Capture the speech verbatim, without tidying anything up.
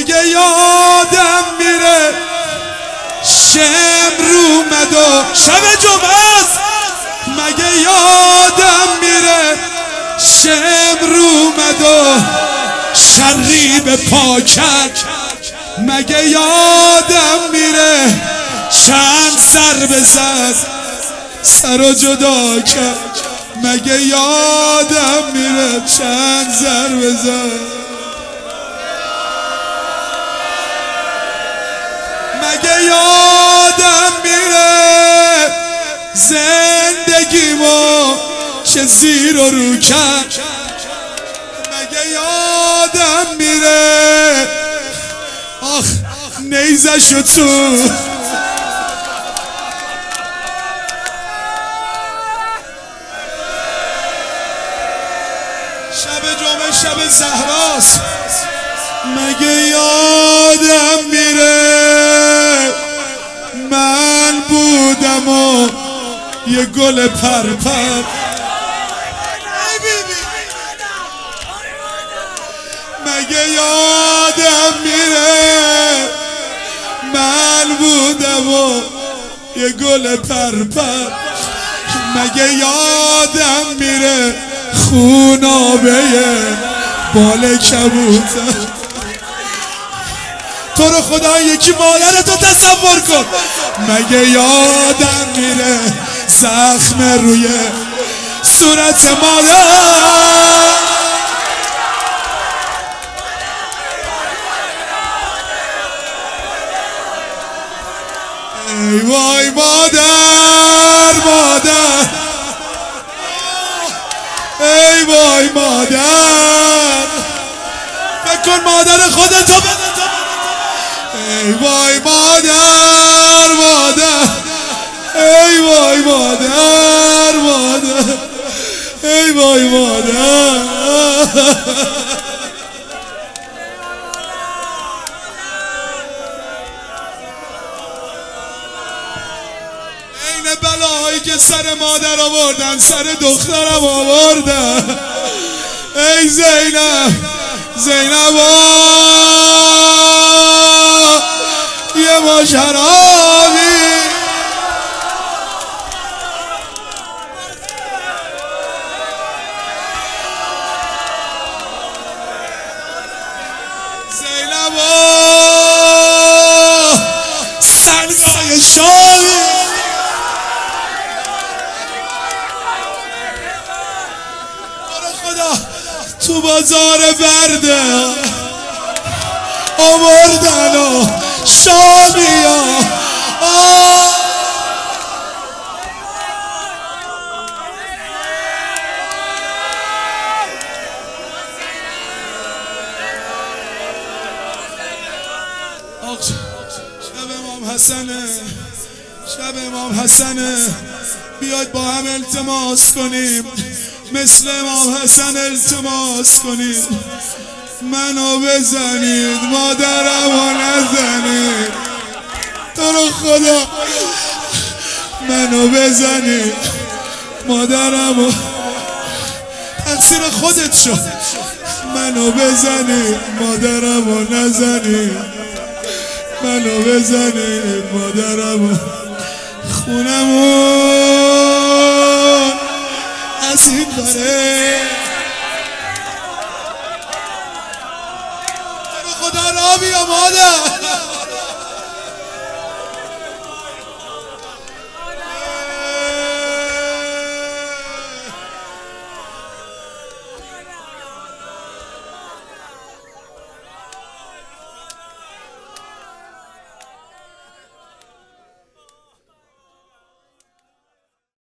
مگه یادم میره شمر اومد و شب جمعه است. مگه یادم میره شمر اومد و شری به پا کرد. مگه یادم میره چند سر بزد سر و جدا کرد. مگه یادم میره چند سر بزد. مگه یادم میره زندگیمو چه زیر و رو کرد. مگه یادم میره آخ نیزشو تو شب جمعه شب زهراست. مگه یادم میره من بودم و یه گل پرپر. مگه یادم میره من بودم و یه گل پرپر. مگه یادم میره خونابه بال کبوتر. تو رو خدا یکی مادرتو تصور کن. مگه یادم میره زخم روی صورت مادر. ای وای مادر مادر ای وای مادر فکر کن مادر خودتو بده. ای وای مادر مادر ای وای مادر مادر ای وای مادر. این بلایی که سر مادر آوردن سر دخترم آوردن. ای زینب زینب یه ماجرایی. زینب سنگای شاهی. تو بازار برده آوردن و شامیا. شب امام حسنه شب امام حسنه. بیاید با هم التماس کنیم مثل امام حسن التماس کنید. منو بزنید مادرمو نزنید. تو رو خدا منو بزنید مادرمو تقصیر خودت شد. منو بزنید مادرمو نزنید. منو بزنید مادرمو خونمون از این بره. خدا را بیا مادر.